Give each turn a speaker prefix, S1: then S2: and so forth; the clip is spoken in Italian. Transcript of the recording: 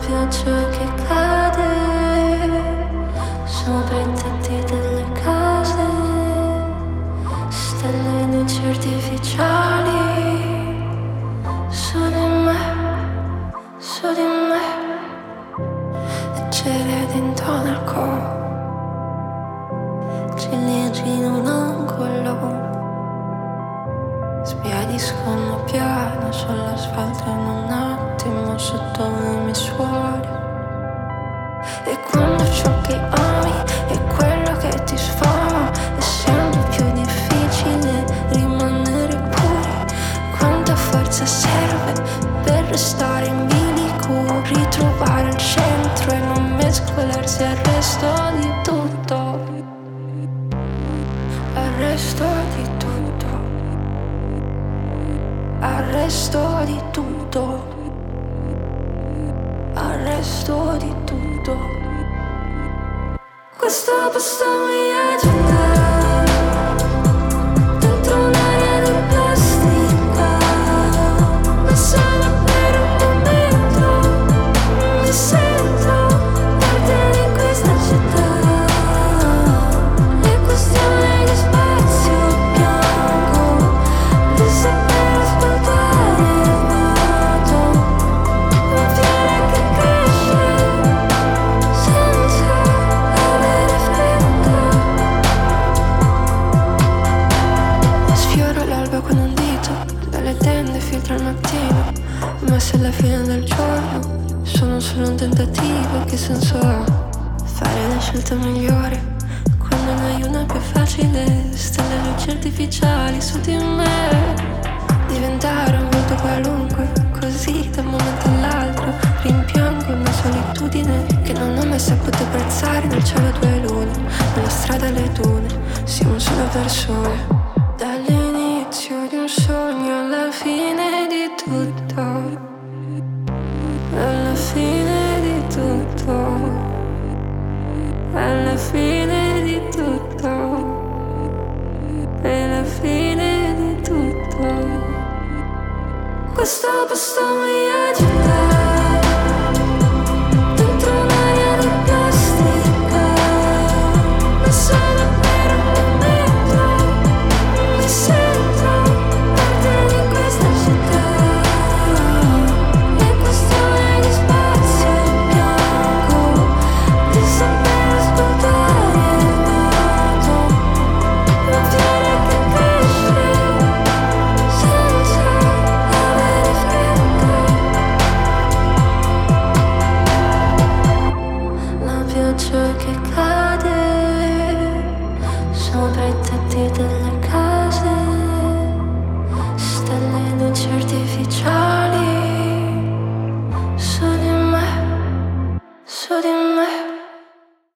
S1: pioggia che cade sopra i tetti delle case, stelle e luci artificiali su di me, leggere ed intonaco, cilindri in un angolo, sbiadiscono piano sull'asfalto in un attimo sotto i miei suoli. E quando ciò che ami è quello che ti sfama, è sempre più difficile rimanere puri. Quanta forza serve per restare in bilico, ritrovare il centro e non mescolarsi al resto di tutto, al resto di tutto, al resto di tutto, al resto di tutto. Questo posto mi agita dentro un'aria di plastica, ma solo per un momento mi sento parte di questa città. È questione di spazio bianco, di sapere ascoltare il vuoto, una fiera che cresce senza avere fretta. Sfioro l'alba con un dito, dalle tende filtra il mattino, ma se alla fine del giorno sono solo un tentativo, che senso ha fare la scelta migliore quando ne hai una più facile? Stelle e luci artificiali su di me, diventare un volto qualunque, così da un momento all'altro rimpiango una solitudine che non ho mai saputo apprezzare. Nel cielo due lune, nella strada le dune, siamo solo persone. Dall'inizio di un sogno alla fine di tutto, alla fine di tutto, alla fine di tutto, alla fine di tutto. Questo posto mi agita dentro un'aria di plastica, ma solo per un momento mi sento parte di questa città. È questione di spazio bianco, di sapere ascoltare il vuoto, una fiera che cresce senza avere fretta. La pioggia che cade sopra i tetti delle